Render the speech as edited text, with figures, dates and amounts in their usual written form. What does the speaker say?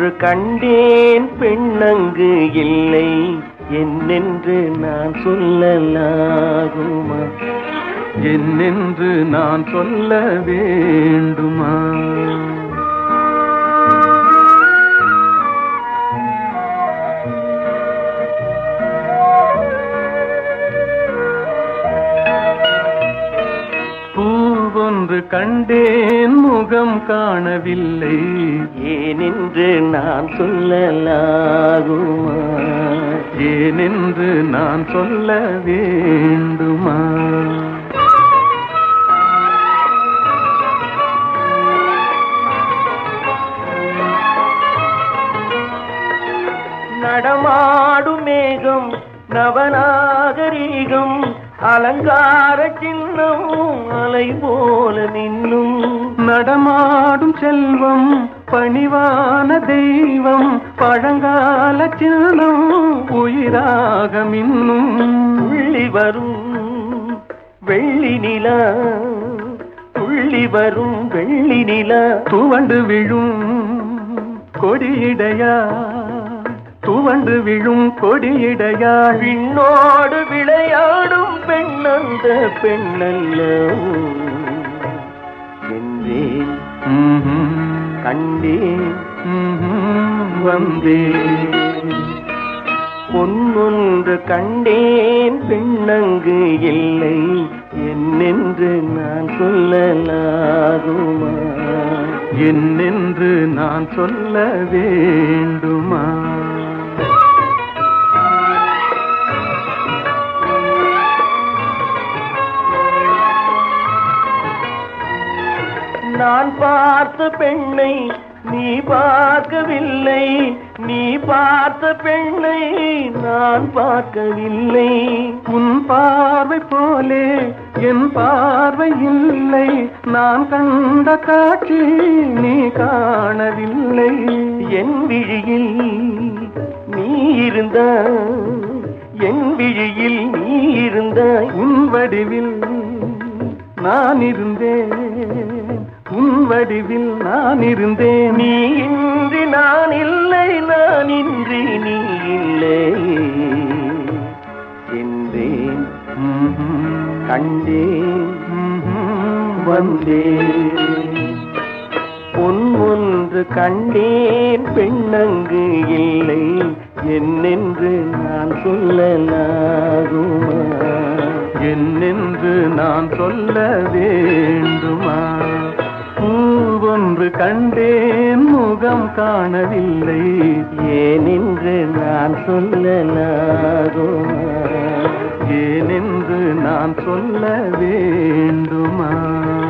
ஒன்று கண்டேன் பெண்ணங்கு இல்லை என்னென்று நான் சொல்லலாகுமா என்னென்று நான் சொல்ல வேண்டுமா பூவொன்று கண்டேன் முகம் காணவில்லை ஏனென்று நான் சொல்லலாகுமா ஏனென்று நான் சொல்ல வேண்டுமா நடமாடும் மேகம் நவநாகரீகம் அலங்கார சின்னம் அலை போல நின்னும் நடமாடும் செல்வம் பணிவான தெய்வம் பழங்கால சின்னம் உயிராக மின்னும் துள்ளி வரும் வெள்ளி நிலா துள்ளி வரும் வெள்ளி நிலா துவண்டு விழும் கொடியிடையா துவண்டு விழும் கொடியிடையா விண்ணோடு விளையாடும் பெண்ணந்த பெண்ணல்ல என்றேன் கண்டேன் வந்தேன் பொன்னொன்று கண்டேன் பெண்ணங்கு இல்லை என்னென்று நான் சொல்லலாகுமா என்னென்று நான் சொல்ல வேண்டுமா நான் பார்த்த பெண்ணை நீ பார்க்கவில்லை நீ பார்த்த பெண்ணை நான் பார்க்கவில்லை உன் பார்வை போலே என் பார்வை இல்லை நான் கண்ட காட்சி நீ காணவில்லை என் விழியில் நீ இருந்தாய் என் விழியில் நீ இருந்தாய் உன் வடிவில் நான் இருந்தேன் உன் வடிவில் நான் இருந்தேன் நீ இன்றி நான் இல்லை நான் இன்றி நீ இல்லை என்றேன் கண்டேன் வந்தேன் பொன் ஒன்று கண்டேன் பெண்ணங்கு இல்லை என்னென்று நான் சொல்லலாகுமா என்னென்று நான் சொல்ல வேண்டுமா பூவொன்று கண்டேன் முகம் காணவில்லை ஏனென்று நான் சொல்லலாகுமா ஏனென்று நான் சொல்ல வேண்டுமா